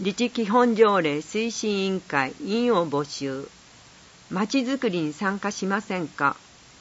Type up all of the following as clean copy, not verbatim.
自治基本条例推進委員会委員を募集。まちづくりに参加しませんか？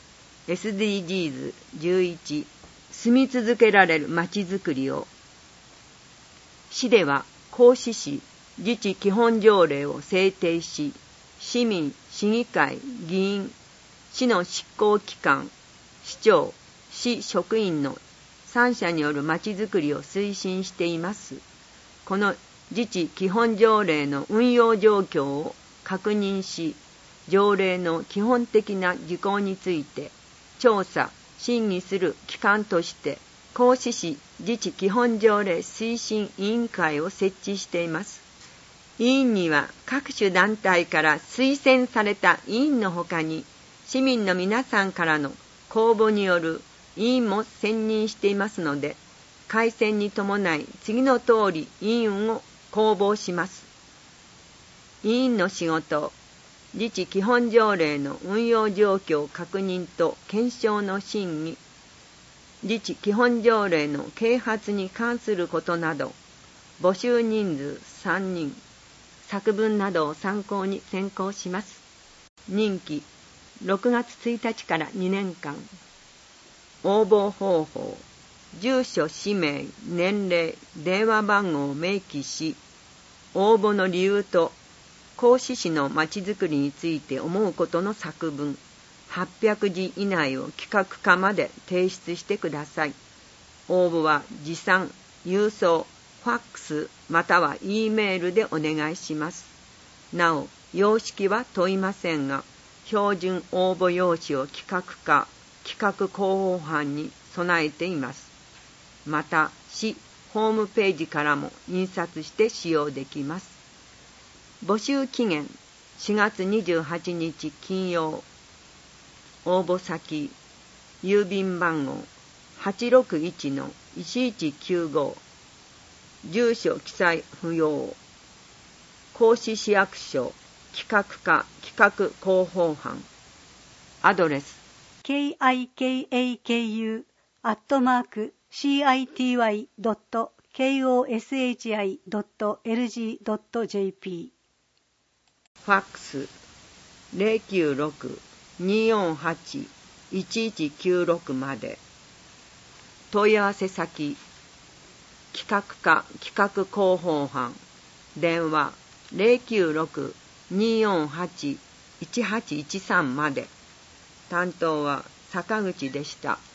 SDGs11 住み続けられるまちづくりを。市では合志市自治基本条例を制定し、市民、市議会、議員、市の執行機関、市長、市職員の3者によるまちづくりを推進しています。この自治基本条例の運用状況を確認し、条例の基本的な事項について調査・審議する機関として、合志市自治基本条例推進委員会を設置しています。委員には各種団体から推薦された委員のほかに、市民の皆さんからの公募による委員も選任していますので、改選に伴い次の通り委員を公募します。委員の仕事、自治基本条例の運用状況確認と検証の審議、自治基本条例の啓発に関することなど、募集人数3人、作文などを参考に選考します。任期6月1日から2年間。応募方法、住所、氏名、年齢、電話番号を明記し、応募の理由と合志市のまちづくりについて思うことの作文800字以内を企画課まで提出してください。応募は持参、郵送、ファックスまたは E メールでお願いします。なお、様式は問いませんが、標準応募用紙を企画課、企画広報班に備えています。また、市ホームページからも印刷して使用できます。募集期限4月28日金曜。応募先、郵便番号 861-1195、住所記載不要。合志市役所企画課企画広報班。アドレス kikaku@city.koshi.lg.jp。 ファックス 096-248-1196 まで。問い合わせ先、企画課企画広報班、電話 096-248-1813 まで。担当は坂口でした。